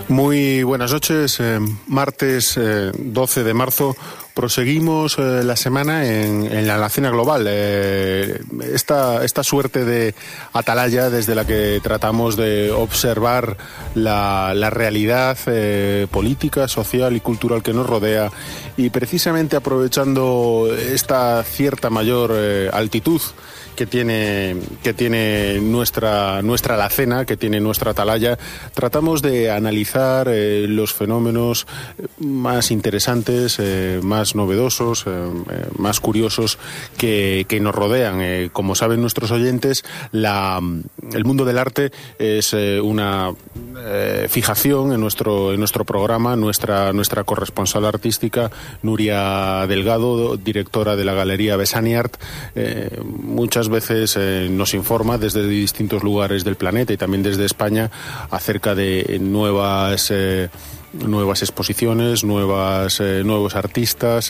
Muy buenas noches. Martes 12 de marzo proseguimos la semana en la cena global. Esta suerte de atalaya desde la que tratamos de observar la realidad política, social y cultural que nos rodea, y precisamente aprovechando esta cierta mayor altitud que tiene nuestra alacena, que tiene nuestra atalaya, tratamos de analizar los fenómenos más interesantes, más novedosos, más curiosos que nos rodean. Como saben nuestros oyentes, el mundo del arte es una fijación en nuestro programa. Nuestra corresponsal artística, Nuria Delgado, directora de la Galería Besaniart, muchas veces nos informa desde distintos lugares del planeta y también desde España acerca de nuevas exposiciones, nuevos artistas,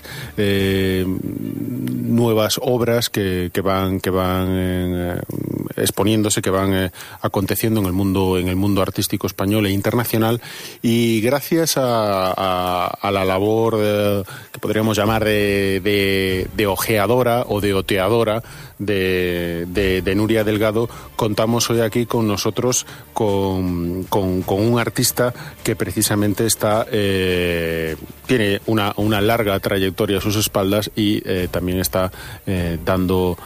nuevas obras que van exponiéndose, que van aconteciendo en el mundo artístico español e internacional. Y gracias a la labor que podríamos llamar de ojeadora o de oteadora de Nuria Delgado, contamos hoy aquí con nosotros con un artista que precisamente tiene una larga trayectoria a sus espaldas y también está dando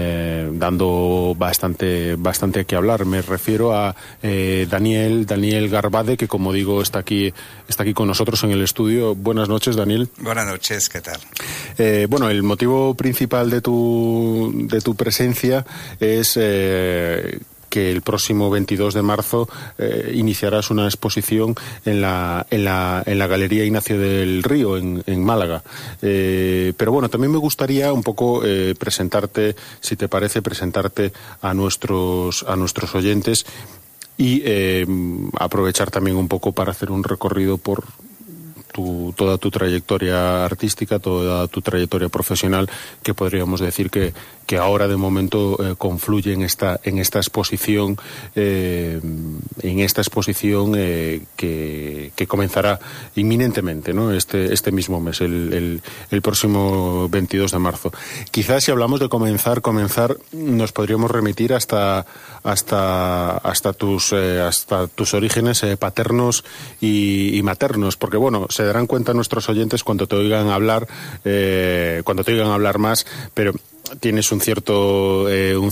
bastante que hablar. Me refiero a Daniel Garbade, que, como digo, está aquí con nosotros en el estudio. Buenas noches, Daniel. Buenas noches, ¿qué tal? Bueno, el motivo principal de tu presencia es que el próximo 22 de marzo iniciarás una exposición en la Galería Ignacio del Río, en Málaga. Pero bueno, también me gustaría un poco presentarte, si te parece, a nuestros oyentes y aprovechar también un poco para hacer un recorrido por toda tu trayectoria artística, toda tu trayectoria profesional, que podríamos decir que ahora de momento confluye en esta exposición, que comenzará inminentemente, ¿no? Este mismo mes, el próximo 22 de marzo. Quizás, si hablamos de comenzar, nos podríamos remitir hasta tus orígenes paternos y maternos, porque bueno, se darán cuenta nuestros oyentes cuando te oigan hablar más, pero tienes un cierto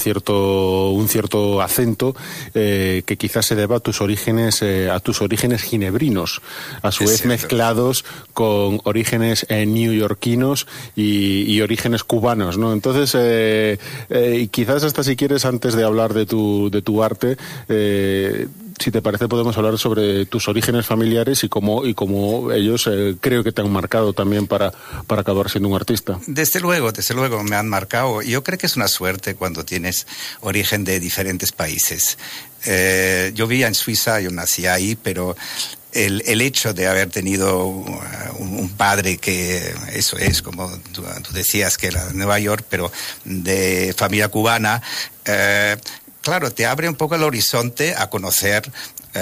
acento que quizás se deba a tus orígenes ginebrinos, a su vez mezclados con orígenes neoyorquinos y orígenes cubanos, ¿no? Entonces, y quizás hasta, si quieres, antes de hablar de tu arte, si te parece, podemos hablar sobre tus orígenes familiares y cómo ellos creo que te han marcado también para acabar siendo un artista. Desde luego me han marcado. Yo creo que es una suerte cuando tienes origen de diferentes países. Yo vivía en Suiza, yo nací ahí, pero el hecho de haber tenido un padre que, eso es, como tú decías, que era de Nueva York, pero de familia cubana, claro, te abre un poco el horizonte a conocer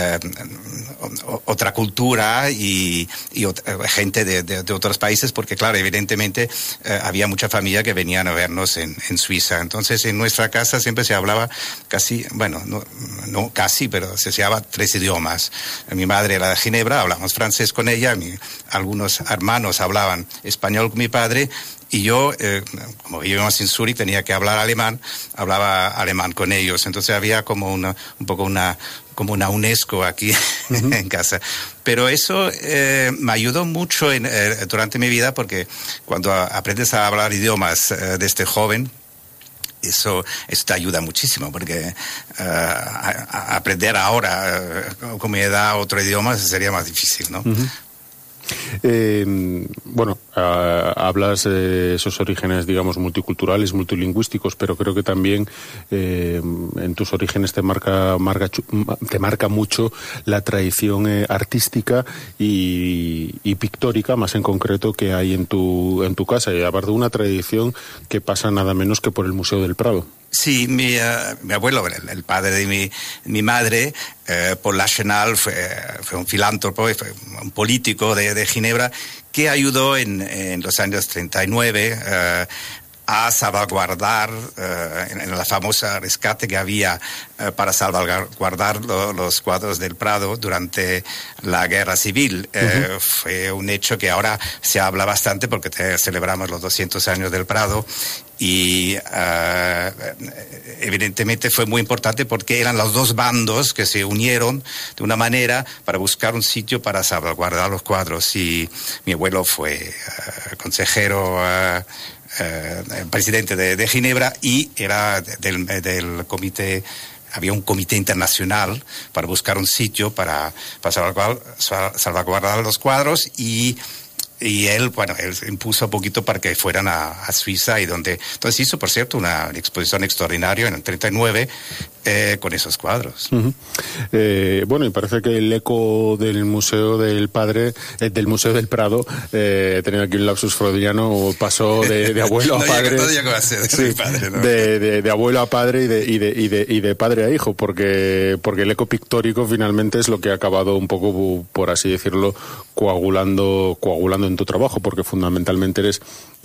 otra cultura y gente de otros países, porque claro, evidentemente había mucha familia que venían a vernos en Suiza. Entonces, en nuestra casa siempre se hablaba casi, bueno, no casi, pero se hablaba 3 idiomas. Mi madre era de Ginebra, hablamos francés con ella, algunos hermanos hablaban español con mi padre, y yo, como vivíamos en Zúrich, tenía que hablar alemán, hablaba alemán con ellos. Entonces había como una UNESCO aquí en casa. Pero eso me ayudó mucho durante mi vida, porque cuando aprendes a hablar idiomas desde joven, eso te ayuda muchísimo, porque aprender ahora, con mi edad, otro idioma sería más difícil, ¿no? Uh-huh. Bueno, hablas de esos orígenes, digamos, multiculturales, multilingüísticos, pero creo que también en tus orígenes te marca mucho la tradición artística y pictórica, más en concreto, que hay en tu casa, y aparte de una tradición que pasa nada menos que por el Museo del Prado. Sí, mi abuelo, el padre de mi madre, Paul Lachenal, fue un filántropo, fue un político de Ginebra que ayudó en los años 39 a salvaguardar en la famosa rescate que había para salvaguardar los cuadros del Prado durante la Guerra Civil. Fue un hecho que ahora se habla bastante porque celebramos los 200 años del Prado y evidentemente fue muy importante porque eran los dos bandos que se unieron de una manera para buscar un sitio para salvaguardar los cuadros, y mi abuelo fue consejero presidente de Ginebra, y era del comité. Había un comité internacional para buscar un sitio para salvaguardar los cuadros, y él impuso un poquito para que fueran a Suiza, y entonces hizo, por cierto, una exposición extraordinaria en el 39 con esos cuadros. Bueno, y parece que el eco del Museo del Padre, del Museo del Prado, he tenido aquí un lapsus freudiano, pasó de abuelo a padre. No llegó a ser sí, padre, ¿no? de abuelo a padre y de padre a hijo, porque el eco pictórico finalmente es lo que ha acabado un poco, por así decirlo, coagulando en tu trabajo, porque fundamentalmente eres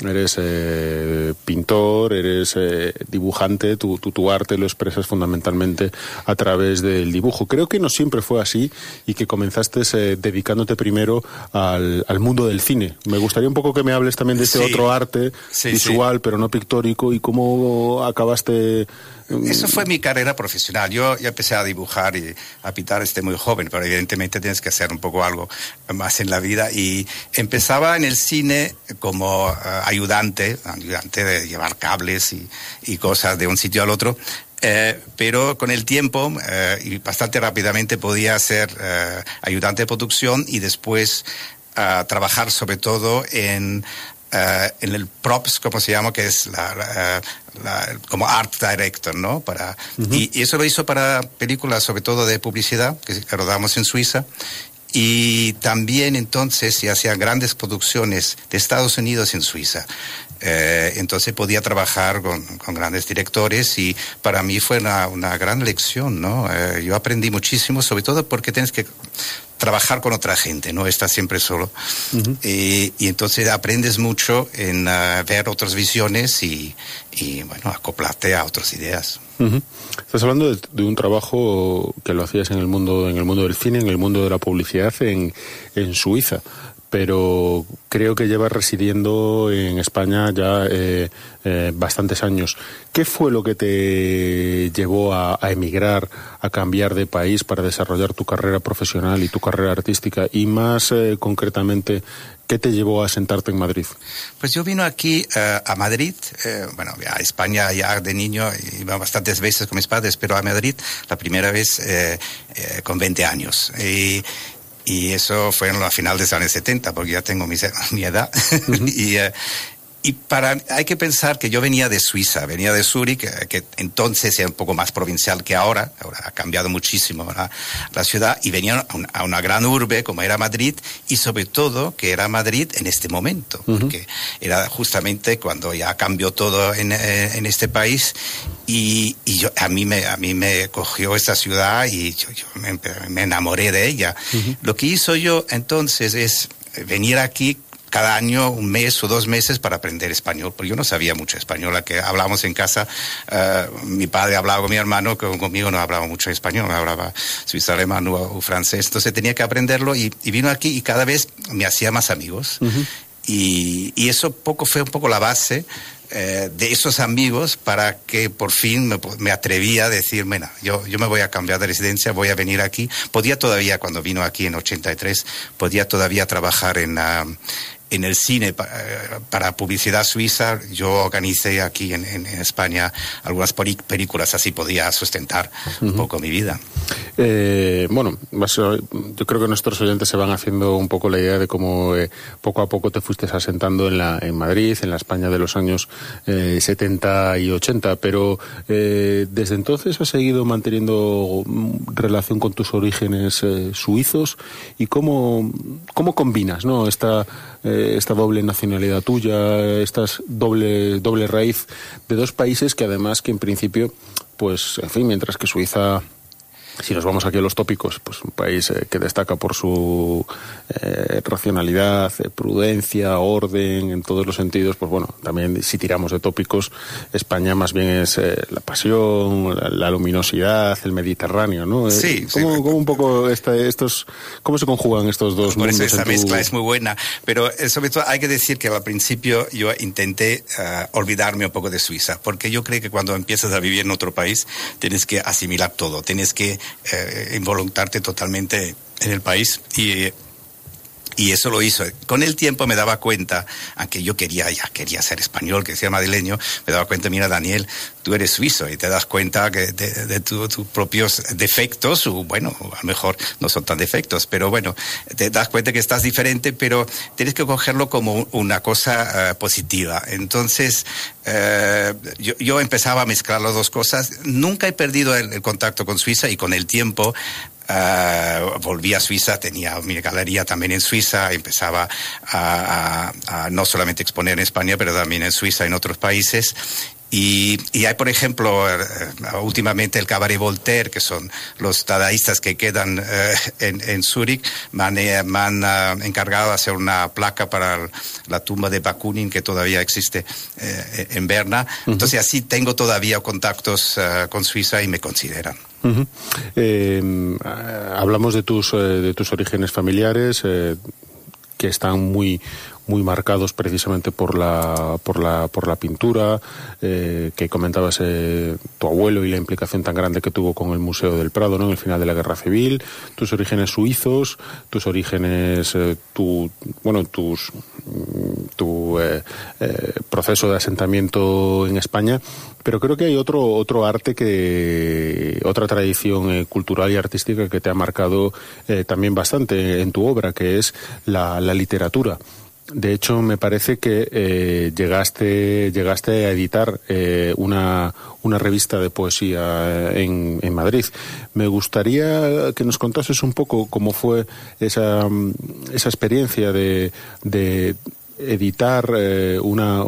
pintor, eres dibujante, tu arte lo expresas fundamentalmente a través del dibujo. Creo que no siempre fue así y que comenzaste dedicándote primero al mundo del cine. Me gustaría un poco que me hables también de este otro arte visual, pero no pictórico, y cómo acabaste. Eso fue mi carrera profesional. Yo empecé a dibujar y a pintar muy joven, pero evidentemente tienes que hacer un poco algo más en la vida, y empezaba en el cine como ayudante de llevar cables y cosas de un sitio al otro. Pero con el tiempo y bastante rápidamente podía ser ayudante de producción, y después trabajar sobre todo en el props, como se llama, que es como art director, ¿no? Y eso lo hizo para películas sobre todo de publicidad que rodamos en Suiza. Y también entonces se hacían grandes producciones de Estados Unidos en Suiza. Entonces podía trabajar con grandes directores, y para mí fue una gran lección, ¿no? Yo aprendí muchísimo, sobre todo porque tienes que trabajar con otra gente, no estás siempre solo. Y entonces aprendes mucho en ver otras visiones y bueno, acoplarte a otras ideas. Estás hablando de un trabajo que lo hacías en el mundo del cine, en el mundo de la publicidad en Suiza, pero creo que llevas residiendo en España ya bastantes años. ¿Qué fue lo que te llevó a emigrar, a cambiar de país para desarrollar tu carrera profesional y tu carrera artística? Y más concretamente, ¿qué te llevó a sentarte en Madrid? Pues yo vine aquí a Madrid, a España ya de niño, iba bastantes veces con mis padres, pero a Madrid la primera vez con 20 años. Y eso fue en la final de los años 70, porque ya tengo mi edad. Hay que pensar que yo venía de Suiza, venía de Zúrich, que entonces era un poco más provincial que ahora ha cambiado muchísimo la ciudad, y venía a una gran urbe como era Madrid, y sobre todo que era Madrid en este momento, porque era justamente cuando ya cambió todo en este país, y a mí me cogió esta ciudad y yo me enamoré de ella. Lo que hizo yo entonces es venir aquí cada año, un mes o 2 meses, para aprender español, porque yo no sabía mucho español. Que hablábamos en casa, mi padre hablaba con mi hermano, que conmigo no hablaba mucho español, hablaba suizo alemán o francés, entonces tenía que aprenderlo, y vino aquí y cada vez me hacía más amigos. Y eso fue un poco la base de esos amigos para que por fin me atrevía a decir, mira, yo me voy a cambiar de residencia, voy a venir aquí. Podía todavía, cuando vino aquí en 83, podía todavía trabajar en el cine para publicidad suiza. Yo organicé aquí en España algunas películas, así podía sustentar un poco mi vida. Bueno, yo creo que nuestros oyentes se van haciendo un poco la idea de cómo poco a poco te fuiste asentando en Madrid, en la España de los años 70 y 80, pero desde entonces has seguido manteniendo relación con tus orígenes suizos. ¿Y cómo combinas, ¿no?, esta doble nacionalidad tuya, esta doble raíz de dos países que además, que en principio, pues, en fin, mientras que Suiza, si nos vamos aquí a los tópicos, pues un país que destaca por su racionalidad, prudencia, orden, en todos los sentidos, pues bueno, también si tiramos de tópicos, España más bien es la pasión, la luminosidad, el Mediterráneo, ¿no? Sí. ¿Cómo un poco cómo se conjugan estos dos mundos? Por eso esa mezcla es muy buena, pero sobre todo hay que decir que al principio yo intenté olvidarme un poco de Suiza, porque yo creo que cuando empiezas a vivir en otro país tienes que asimilar todo, tienes que involucrarte totalmente en el país y eso lo hizo. Con el tiempo me daba cuenta, aunque yo quería ser español, que sea madrileño, me daba cuenta, mira, Daniel, tú eres suizo y te das cuenta que de tus propios defectos, o bueno, a lo mejor no son tan defectos, pero bueno, te das cuenta que estás diferente, pero tienes que cogerlo como una cosa positiva. Entonces, yo empezaba a mezclar las dos cosas. Nunca he perdido el contacto con Suiza y con el tiempo volví a Suiza, tenía mi galería también en Suiza, empezaba a no solamente exponer en España, pero también en Suiza, en otros países. Y hay, por ejemplo, últimamente el Cabaret Voltaire, que son los dadaístas que quedan en Zúrich, me han encargado de hacer una placa para la tumba de Bakunin, que todavía existe en Berna. Uh-huh. Entonces así tengo todavía contactos con Suiza y me consideran. Uh-huh. Hablamos de tus orígenes familiares, que están muy marcados precisamente por la pintura, que comentabas, tu abuelo y la implicación tan grande que tuvo con el Museo del Prado, ¿no?, en el final de la Guerra Civil, tus orígenes suizos, tus orígenes, tu proceso de asentamiento en España. Pero creo que hay otro arte, otra tradición cultural y artística que te ha marcado también bastante en tu obra, que es la literatura. De hecho, me parece que llegaste a editar una revista de poesía en Madrid. Me gustaría que nos contases un poco cómo fue esa experiencia de editar una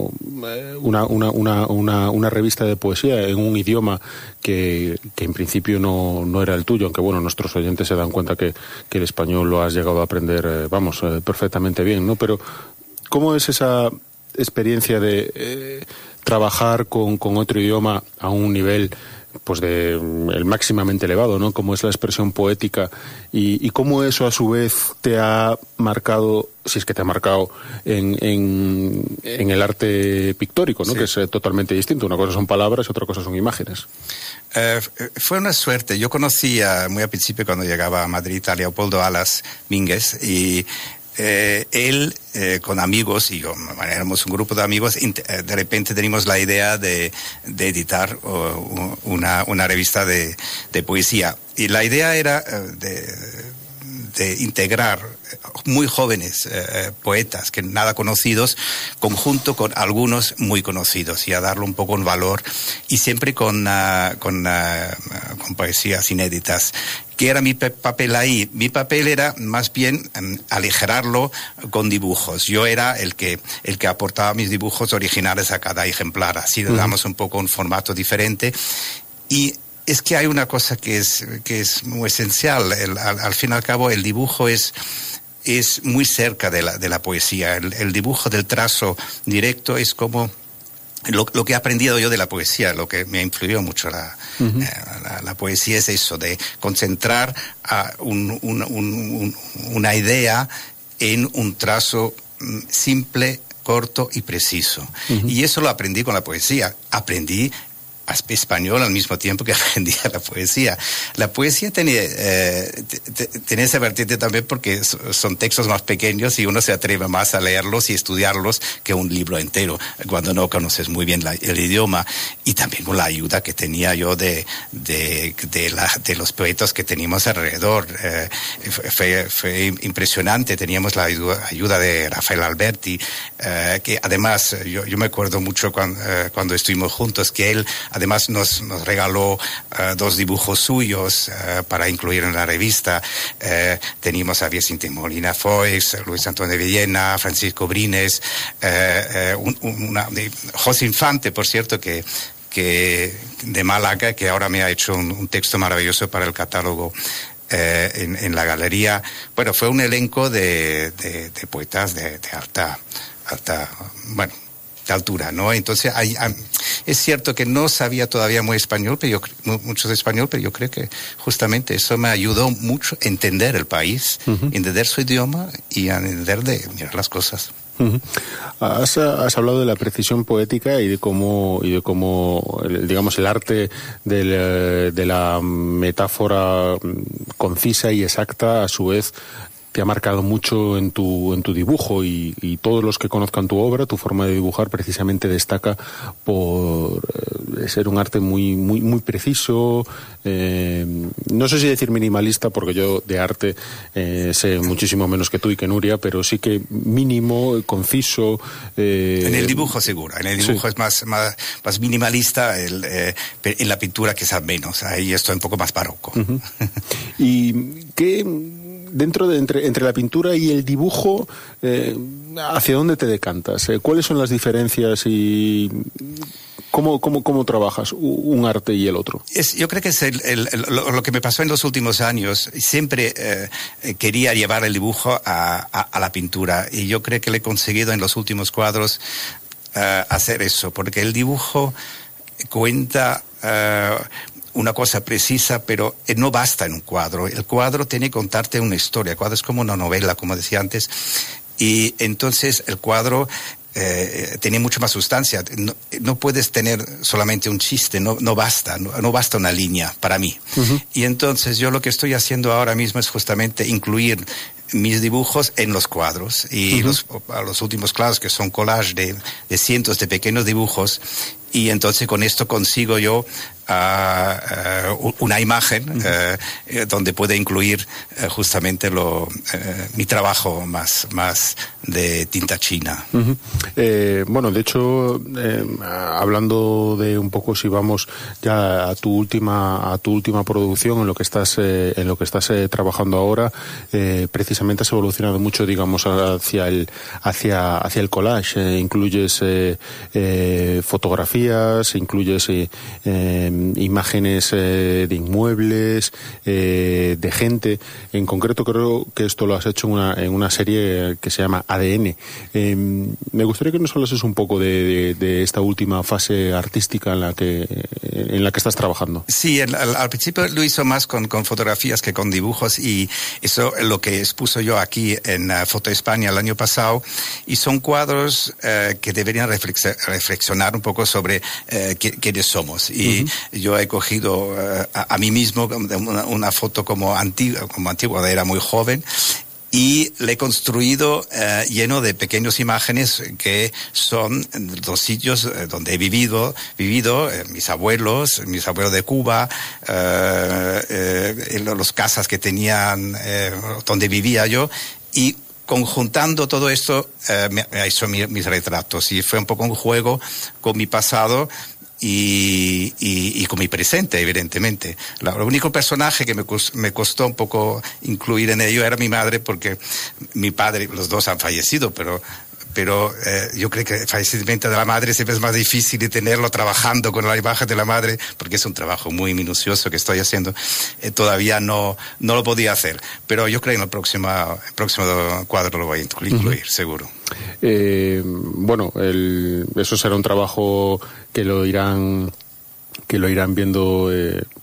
revista de poesía en un idioma que en principio no era el tuyo, aunque bueno, nuestros oyentes se dan cuenta que el español lo has llegado a aprender perfectamente bien, ¿no? Pero ¿cómo es esa experiencia de trabajar con otro idioma a un nivel, pues, el máximamente elevado, ¿no?, como es la expresión poética, y cómo eso a su vez te ha marcado, si es que te ha marcado, en el arte pictórico, ¿no? Sí. Que es totalmente distinto. Una cosa son palabras y otra cosa son imágenes. Fue una suerte. Yo conocí muy al principio, cuando llegaba a Madrid, a Leopoldo Alas Mínguez, y él con amigos, y yo, éramos un grupo de amigos, de repente teníamos la idea de editar una revista de poesía, y la idea era de integrar muy jóvenes poetas que nada conocidos, conjunto con algunos muy conocidos, y a darle un poco un valor, y siempre con poesías inéditas. ¿Qué era mi papel ahí? Mi papel era más bien aligerarlo con dibujos. Yo era el que aportaba mis dibujos originales a cada ejemplar. Así le damos un poco un formato diferente. Y es que hay una cosa que es muy esencial. Al fin y al cabo, el dibujo es muy cerca de la poesía. El dibujo del trazo directo es como lo que he aprendido yo de la poesía, lo que me ha influido mucho la poesía, es eso, de concentrar una idea en un trazo simple, corto y preciso. Uh-huh. Y eso lo aprendí con la poesía. Aprendí español al mismo tiempo que aprendía la poesía. La poesía tiene esa vertiente también porque son textos más pequeños y uno se atreve más a leerlos y estudiarlos que un libro entero, cuando no conoces muy bien el idioma. Y también con la ayuda que tenía yo de los poetas que teníamos alrededor. Fue impresionante. Teníamos la ayuda de Rafael Alberti, que además yo me acuerdo mucho cuando estuvimos juntos, que él además nos regaló 2 dibujos suyos para incluir en la revista. Teníamos a Vicente Molina Foix, Luis Antonio de Villena, Francisco Brines, José Infante, por cierto, que de Málaga, que ahora me ha hecho un texto maravilloso para el catálogo en la galería. Bueno, fue un elenco de poetas de alta, bueno, de altura, ¿no? Entonces, es cierto que no sabía todavía mucho español, pero yo creo que justamente eso me ayudó mucho a entender el país, entender su idioma y a entender de mirar las cosas. Has hablado de la precisión poética y de cómo digamos, el arte de la metáfora concisa y exacta, a su vez, te ha marcado mucho en tu dibujo, y todos los que conozcan tu obra, tu forma de dibujar precisamente destaca por ser un arte muy muy muy preciso. No sé si decir minimalista, porque yo de arte sé muchísimo menos que tú y que Nuria, pero sí que mínimo, conciso. En el dibujo seguro, en el dibujo sí. Es más minimalista, en la pintura quizás menos, ahí estoy un poco más barroco. ¿Y qué entre la pintura y el dibujo, hacia dónde te decantas? ¿Cuáles son las diferencias y cómo trabajas un arte y el otro? Yo creo que es lo que me pasó en los últimos años. Siempre quería llevar el dibujo a la pintura, y yo creo que le he conseguido en los últimos cuadros hacer eso, porque el dibujo cuenta una cosa precisa, pero no basta en un cuadro. El cuadro tiene que contarte una historia. El cuadro es como una novela, como decía antes, y entonces el cuadro tiene mucho más sustancia. No puedes tener solamente un chiste, no basta una línea para mí. Y entonces yo lo que estoy haciendo ahora mismo es justamente incluir mis dibujos en los cuadros, y los últimos cuadros, que son collages de cientos de pequeños dibujos, y entonces con esto consigo yo una imagen donde puede incluir justamente mi trabajo más de tinta china. Bueno, de hecho, hablando de un poco, si vamos ya a tu última producción, en lo que estás trabajando ahora, precisamente has evolucionado mucho, digamos, hacia el collage. Incluyes fotografías, incluyes imágenes de inmuebles, de gente. En concreto, creo que esto lo has hecho en una serie que se llama ADN. Me gustaría que nos hablases un poco de esta última fase artística en la que estás trabajando. Sí, al principio lo hizo más con fotografías que con dibujos, y eso es lo que expuso yo aquí en Foto España el año pasado, y son cuadros que deberían reflexionar un poco sobre quiénes somos. Y yo he cogido a mí mismo una foto como antigua, era muy joven, y le he construido lleno de pequeñas imágenes que son los sitios donde he vivido, mis abuelos de Cuba, las casas que tenían, donde vivía yo, y conjuntando todo esto me ha hecho mis retratos, y fue un poco un juego con mi pasado y con mi presente, evidentemente. El único personaje que me costó un poco incluir en ello era mi madre, porque mi padre, los dos han fallecido, pero yo creo que el fallecimiento de la madre siempre es más difícil de tenerlo trabajando con la imagen de la madre, porque es un trabajo muy minucioso que estoy haciendo. Todavía no lo podía hacer, pero yo creo que en el próximo cuadro lo voy a incluir, seguro. Bueno, eso será un trabajo que lo irán viendo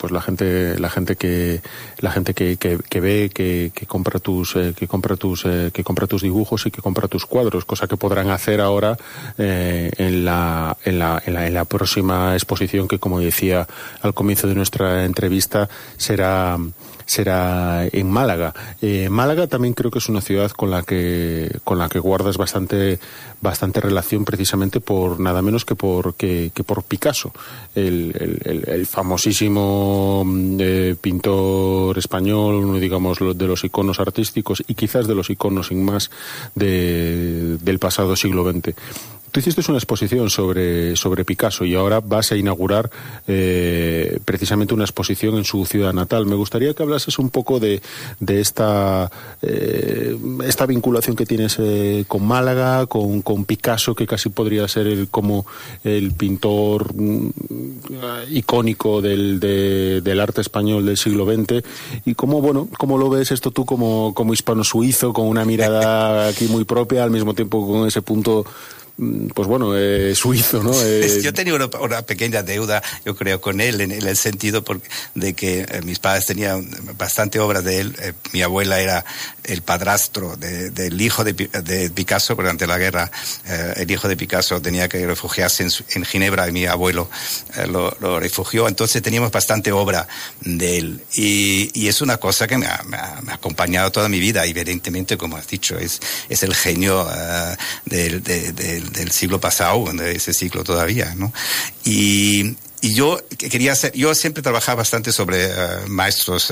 pues la gente que ve, que compra tus dibujos y que compra tus cuadros, cosa que podrán hacer ahora en la próxima exposición, que, como decía al comienzo de nuestra entrevista, será en Málaga. Málaga también creo que es una ciudad con la que guardas bastante relación, precisamente por nada menos que por Picasso, el famosísimo pintor español, uno, digamos, de los iconos artísticos y quizás de los iconos sin más del pasado siglo XX. Tú hiciste una exposición sobre Picasso y ahora vas a inaugurar precisamente una exposición en su ciudad natal. Me gustaría que hablases un poco de esta vinculación que tienes con Málaga, con Picasso, que casi podría ser como el pintor icónico del arte español del siglo XX, y cómo lo ves esto tú como hispano-suizo, con una mirada aquí muy propia, al mismo tiempo con ese punto, pues bueno, suizo, ¿no? Yo tenía una pequeña deuda, yo creo, con él, en el sentido de que mis padres tenían bastante obra de él. Mi abuela era el padrastro del hijo de Picasso durante la guerra. El hijo de Picasso tenía que refugiarse en Ginebra y mi abuelo lo refugió. Entonces teníamos bastante obra de él. Y es una cosa que me ha acompañado toda mi vida. Evidentemente, como has dicho, es el genio del siglo pasado, de ese siglo todavía, ¿no? Y yo siempre trabajaba bastante sobre maestros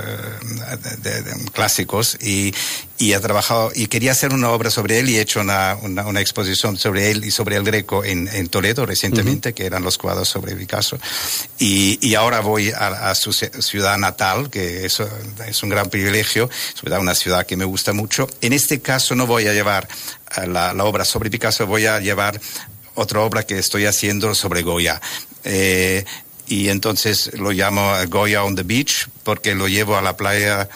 clásicos y he trabajado y quería hacer una obra sobre él, y he hecho una exposición sobre él y sobre el Greco en Toledo recientemente, que eran los cuadros sobre Picasso, y ahora voy a su ciudad natal, que es un gran privilegio, es una ciudad que me gusta mucho. En este caso no voy a llevar la obra sobre Picasso, voy a llevar otra obra que estoy haciendo sobre Goya. Y entonces lo llamo Goya on the Beach, porque lo llevo a la playa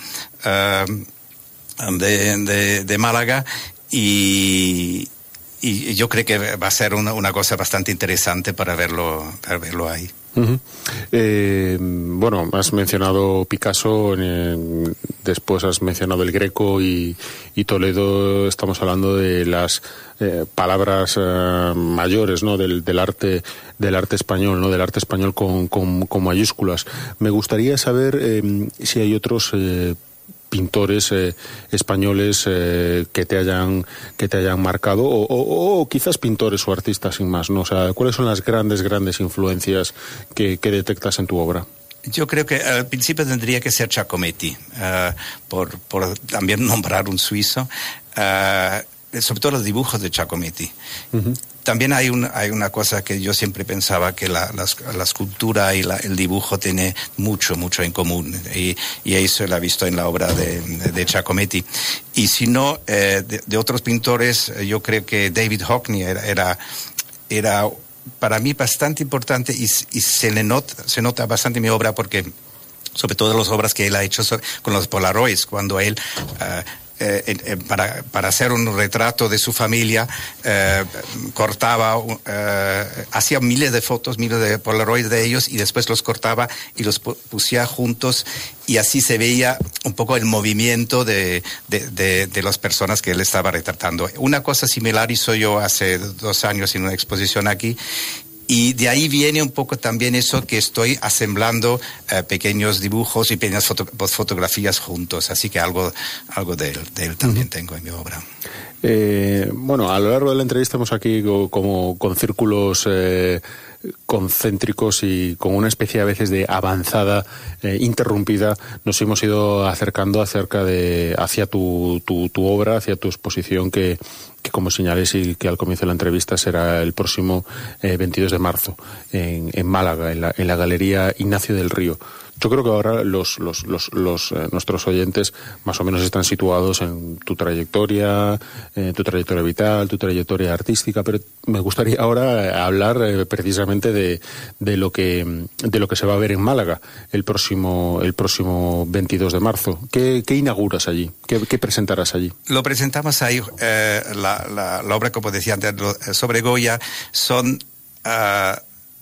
de Málaga, y yo creo que va a ser una cosa bastante interesante para verlo ahí. Uh-huh. Bueno, has mencionado Picasso, después has mencionado el Greco y Toledo. Estamos hablando de las palabras mayores, ¿no? del arte español, ¿no? Del arte español con mayúsculas. Me gustaría saber si hay otros pintores españoles que te hayan marcado, o quizás pintores o artistas sin más, ¿no? O sea, ¿cuáles son las grandes influencias que detectas en tu obra? Yo creo que al principio tendría que ser Giacometti, por también nombrar un suizo, sobre todo los dibujos de Giacometti. Uh-huh. También hay una cosa que yo siempre pensaba, que la escultura y el dibujo tiene mucho en común, y eso lo he visto en la obra de Giacometti. Y si no, de otros pintores, yo creo que David Hockney era para mí bastante importante, y se nota bastante en mi obra, porque sobre todo las obras que él ha hecho con los Polaroids, cuando él para hacer un retrato de su familia, cortaba, hacía miles de fotos, miles de Polaroids de ellos, y después los cortaba y los pusía juntos, y así se veía un poco el movimiento de las personas que él estaba retratando. Una cosa similar hizo yo hace 2 años en una exposición aquí. Y de ahí viene un poco también eso, que estoy asemblando pequeños dibujos y pequeñas fotografías juntos. Así que algo de él también tengo en mi obra. Bueno, a lo largo de la entrevista hemos aquí como con círculos concéntricos y con una especie a veces de avanzada interrumpida, nos hemos ido acercando hacia tu obra, hacia tu exposición, que como señalé y que al comienzo de la entrevista será el próximo 22 de marzo en Málaga, en la Galería Ignacio del Río. Yo creo que ahora nuestros oyentes más o menos están situados en tu trayectoria vital, tu trayectoria artística, pero me gustaría ahora hablar precisamente de lo que se va a ver en Málaga el próximo 22 de marzo. ¿Qué inauguras allí? ¿Qué presentarás allí? Lo presentamos ahí, la obra, como decía antes, sobre Goya, son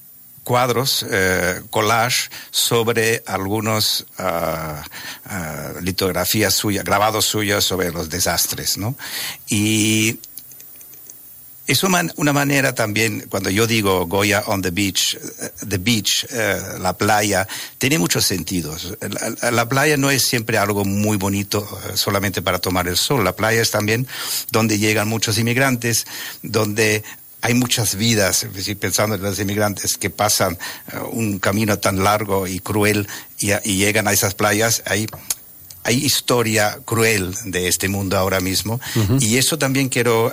cuadros, collage, sobre algunos litografías suyas, grabados suyos sobre los desastres, ¿no? Y es una manera también, cuando yo digo Goya on the beach, la playa, tiene muchos sentidos. La playa no es siempre algo muy bonito solamente para tomar el sol. La playa es también donde llegan muchos inmigrantes, donde hay muchas vidas, pensando en los inmigrantes que pasan un camino tan largo y cruel y llegan a esas playas. Hay historia cruel de este mundo ahora mismo. Uh-huh. Y eso también quiero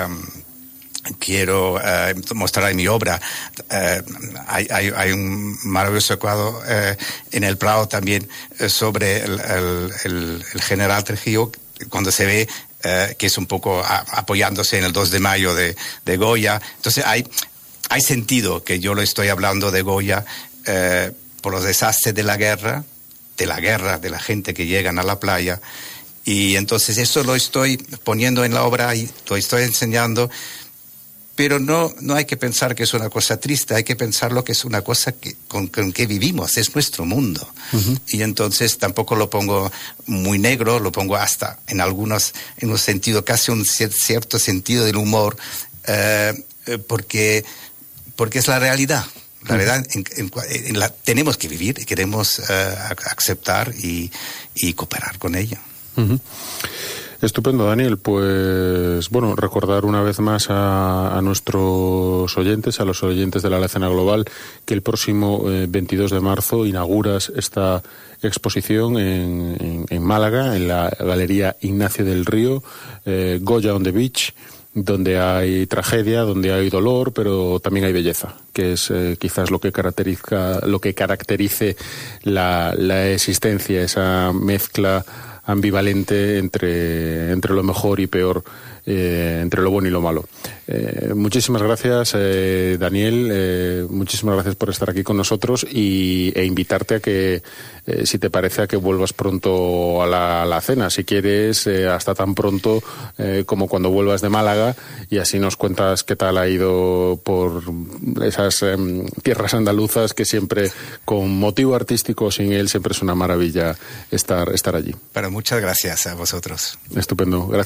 mostrar en mi obra. Hay un maravilloso cuadro en el Prado también sobre el general Trujillo, cuando se ve que es un poco apoyándose en el 2 de mayo de Goya. Entonces hay sentido que yo lo estoy hablando de Goya por los desastres de la guerra, de la gente que llegan a la playa. Y entonces eso lo estoy poniendo en la obra y lo estoy enseñando. Pero no hay que pensar que es una cosa triste, hay que pensar lo que es una cosa con que vivimos, es nuestro mundo. Uh-huh. Y entonces tampoco lo pongo muy negro, lo pongo hasta en un sentido, casi un cierto sentido del humor, porque es la realidad. La verdad, tenemos que vivir y queremos aceptar y cooperar con ella. Uh-huh. Estupendo, Daniel. Pues bueno, recordar una vez más a nuestros oyentes, a los oyentes de la Alacena Global, que el próximo 22 de marzo inauguras esta exposición en Málaga, en la Galería Ignacio del Río, Goya on the Beach, donde hay tragedia, donde hay dolor, pero también hay belleza, que es quizás lo que caracterice la existencia, esa mezcla ambivalente entre lo mejor y peor, entre lo bueno y lo malo. Muchísimas gracias, Daniel, muchísimas gracias por estar aquí con nosotros e invitarte a que, si te parece, a que vuelvas pronto a la cena, si quieres, hasta tan pronto como cuando vuelvas de Málaga, y así nos cuentas qué tal ha ido por esas tierras andaluzas, que siempre, con motivo artístico o sin él, siempre es una maravilla estar allí. Pero muchas gracias a vosotros. Estupendo, gracias.